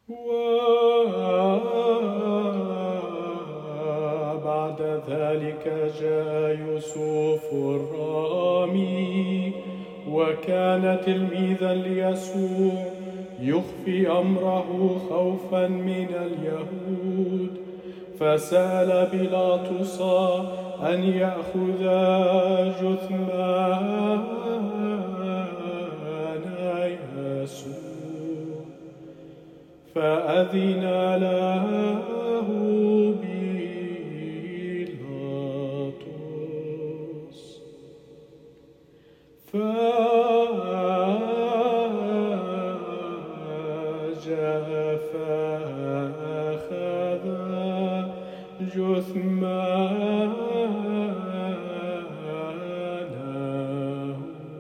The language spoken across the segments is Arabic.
وبعد ذلك جاء يوسف الرامي وكان تلميذا ليسوع يخفي أمره خوفا من اليهود، فسأل بيلاطس أن يأخذ جثمان يسوع، فأذن له بيلاطس، فجاء فأخذ جثمانه،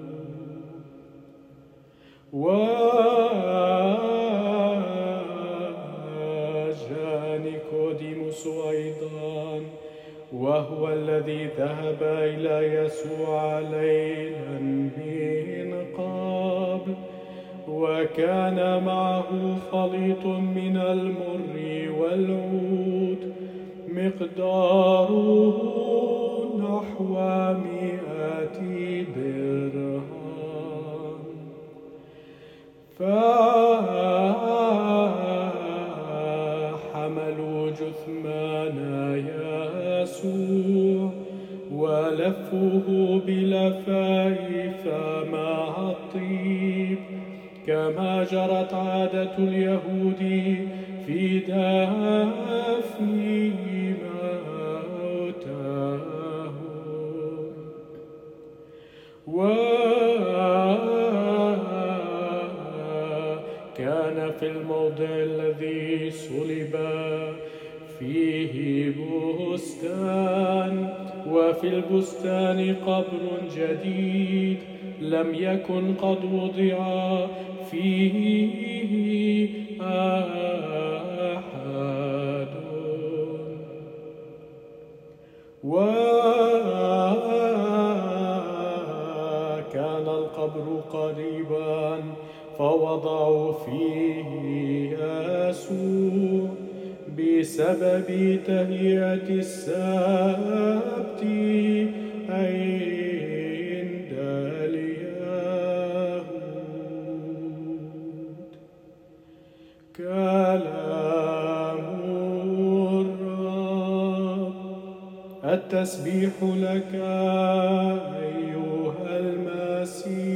وجاء نيقوديموس أيضا، وهو الذي ذهب إلى يسوع ليلا من قبل، وكان معه خليط من المر والعود مقداره نحو 100 درهم، فحملوا جثمان يسوع ولفوه بلفائف مع الطيب، كما جرت عادة اليهود في دفن موتاهم. وكان في الموضع الذي صلب فيه بستان، وفي البستان قبر جديد لم يكن قد وضع فيه أحد، وكان القبر قريبا، فوضعوا فيه يسوع بسبب تهيئة السبت عند اليهود. كلام الرب. التسبيح لك أيها المسيح.